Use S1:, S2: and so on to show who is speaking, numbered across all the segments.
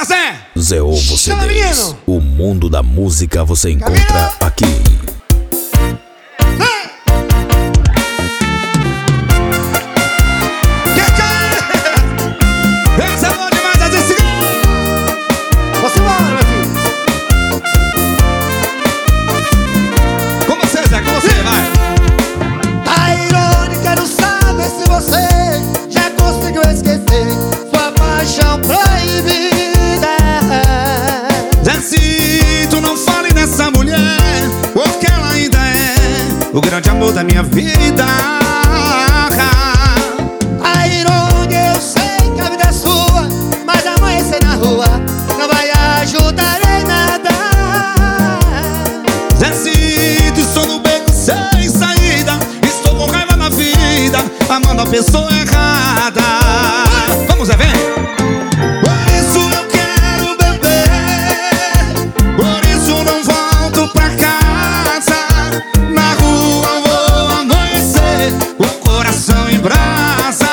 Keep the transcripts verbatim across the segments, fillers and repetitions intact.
S1: Bora, Zé!
S2: Zé Ovo C Ds. O mundo da música você encontra aqui.
S1: Essa é boa demais, a Zé Cigano!
S3: Você embora, meu filho.
S1: Com você, Zé, com você, vai!
S3: A irônica não sabe se você já conseguiu esquecer sua paixão proibida.
S1: Zé, se tu não fale nessa mulher, porque ela ainda é o grande amor da minha vida.
S3: A irônica eu sei que a vida é sua, mas amanhecer na rua não vai ajudar em nada.
S1: Zé, se tu estou no beco sem saída, estou com raiva na vida, amando a pessoa errada. Vamos, Zé, vem! Por isso eu quero beber, por isso não volto pra casa. Na rua eu vou amanhecer, o coração em brasa.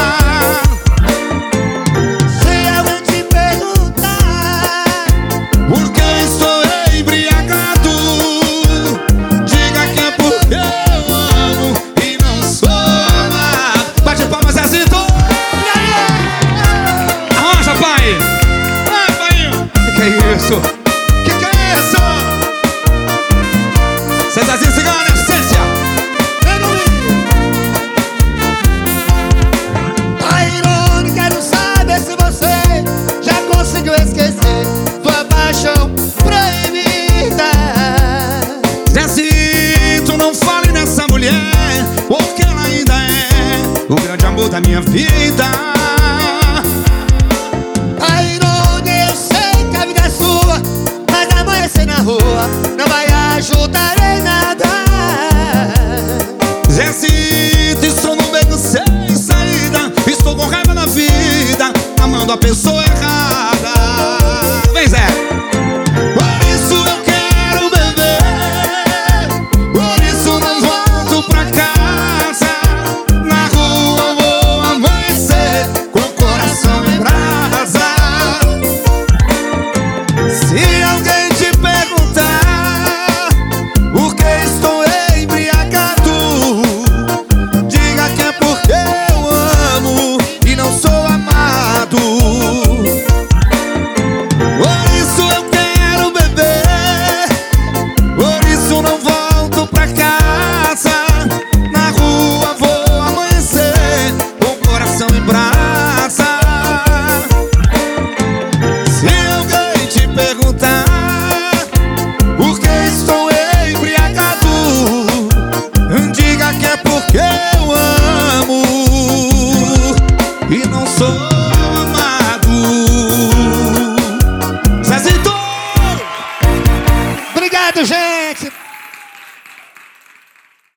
S3: Se alguém te perguntar
S1: Por que estou embriagado, diga que é porque eu amo e não sou amado. Bate palmas, Zezito! Arranja, pai! Vai, pai! Que que é isso? Que que é isso? Cezazinho Cigano, essência!
S3: vem comigo. A irônica não sabe se você já conseguiu esquecer sua paixão proibida.
S1: Zezito, não fale nessa mulher, porque ela ainda é o grande amor da minha vida.
S3: A irônia eu sei que a vida é sua, mas amanhecer na rua não vai ajudar em nada.
S1: Zezito, estou no beco sem saída, estou com raiva na vida, amando a pessoa errada. Vem, Zé! Por isso eu quero beber, por isso não volto pra casa. Na rua eu vou amanhecer, com o coração em brasa. Se alguém te perguntar por que estou embriagado, diga que é porque eu amo e não sou amado. Por isso eu quero beber, por isso não volto pra casa. Na rua vou amanhecer, com o coração em brasa. Se alguém te perguntar por que estou embriagado, diga que é porque eu amo e não sou